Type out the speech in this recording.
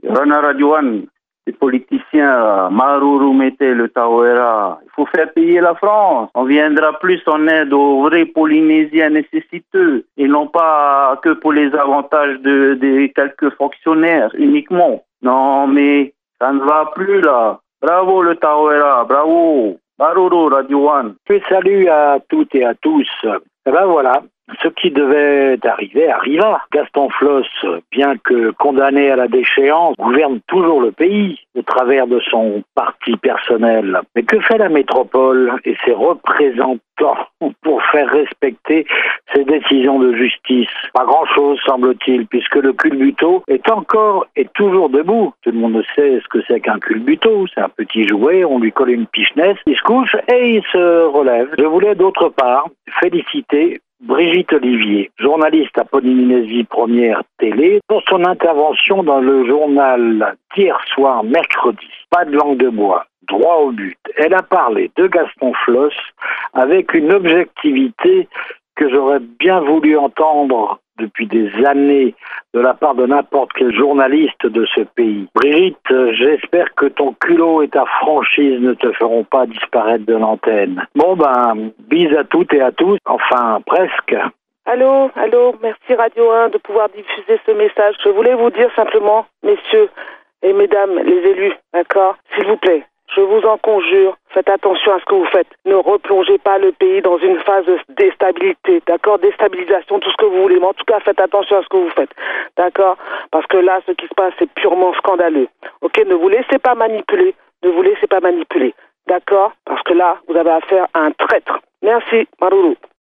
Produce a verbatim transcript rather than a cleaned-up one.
Rana Radioan, les politiciens, Maruru Mete, le Tawera, il faut faire payer la France. On viendra plus en aide aux vrais Polynésiens nécessiteux et non pas que pour les avantages de, de quelques fonctionnaires uniquement. Non, mais ça ne va plus là. Bravo le Tawera, bravo. Maruru Radioan. Salut à toutes et à tous. Eh ben voilà. Ce qui devait arriver arriva. Gaston Floss, bien que condamné à la déchéance, gouverne toujours le pays au travers de son parti personnel. Mais que fait la métropole et ses représentants pour faire respecter ces décisions de justice? Pas grand-chose, semble-t-il, puisque le culbuto est encore et toujours debout. Tout le monde sait ce que c'est qu'un culbuto. C'est un petit jouet, on lui colle une pichenette, il se couche et il se relève. Je voulais d'autre part féliciter Brigitte Olivier, journaliste à Polynésie Première Télé, pour son intervention dans le journal d'hier soir, mercredi. Pas de langue de bois, droit au but. Elle a parlé de Gaston Floss avec une objectivité que j'aurais bien voulu entendre depuis des années de la part de n'importe quel journaliste de ce pays. Brigitte, j'espère que ton culot et ta franchise ne te feront pas disparaître de l'antenne. Bon ben, bis à toutes et à tous, enfin presque. Allô, allô, merci Radio un de pouvoir diffuser ce message. Je voulais vous dire simplement, messieurs et mesdames les élus, d'accord, s'il vous plaît, je vous en conjure, faites attention à ce que vous faites. Ne replongez pas le pays dans une phase de déstabilité, d'accord, déstabilisation, tout ce que vous voulez. Mais en tout cas, faites attention à ce que vous faites, d'accord, parce que là, ce qui se passe, c'est purement scandaleux. Ok, ne vous laissez pas manipuler, ne vous laissez pas manipuler, d'accord, parce que là, vous avez affaire à un traître. Merci, Maruru.